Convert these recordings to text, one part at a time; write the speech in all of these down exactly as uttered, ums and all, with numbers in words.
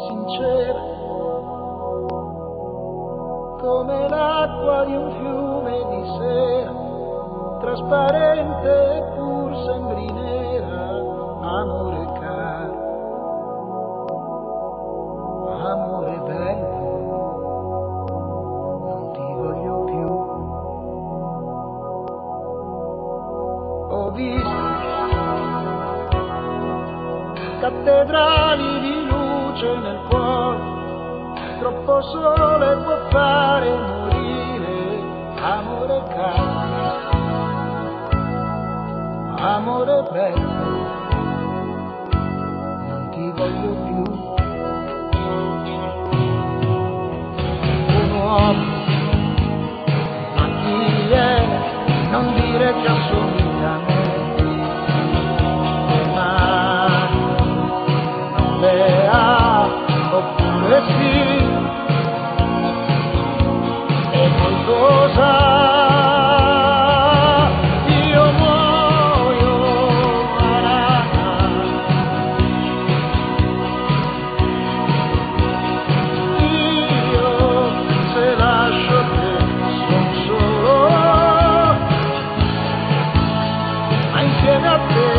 sincera, come l'acqua di un fiume di sera, trasparente eppur sembri nera, amore caro, amore bello, non ti voglio più. Ho visto cattedrali di luce nel cuore, troppo sole può fare morire, amore caro, amore bello, non ti voglio più. Un uomo, ma chi è? Non dire che assomiglia a me. Le mani non le ha, oppure sì, e qualcosa. Io muoio marana, io se lascio te son solo, ma insieme a te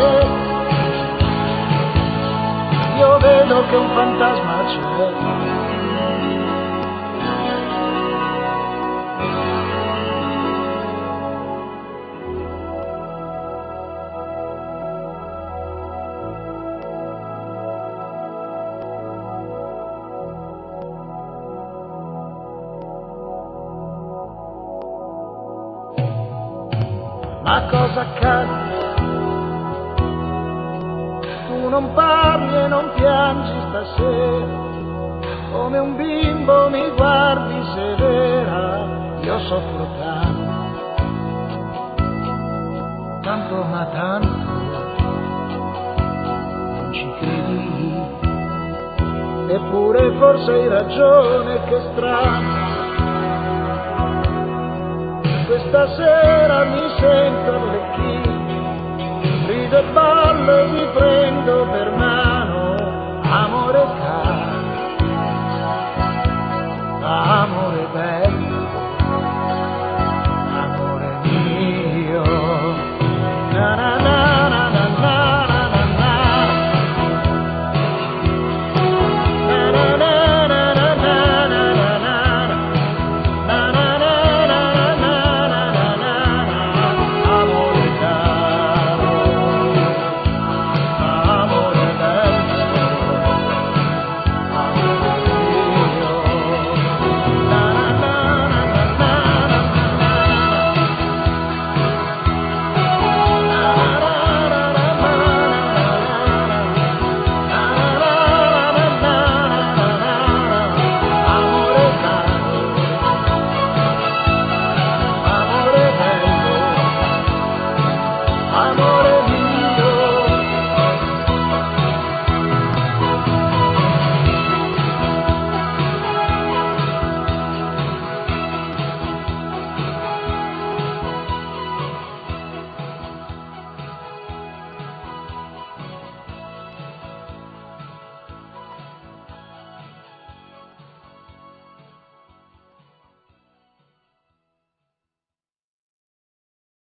io vedo che un fantasma c'è. Ma cosa accade? Tu non parli e non piangi stasera, come un bimbo mi guardi severa. Io soffro tanto, tanto ma tanto, non ci credi, eppure forse hai ragione, che strano. Questa sera mi sento arlecchino, rido e ballo e mi prendo per mano, amo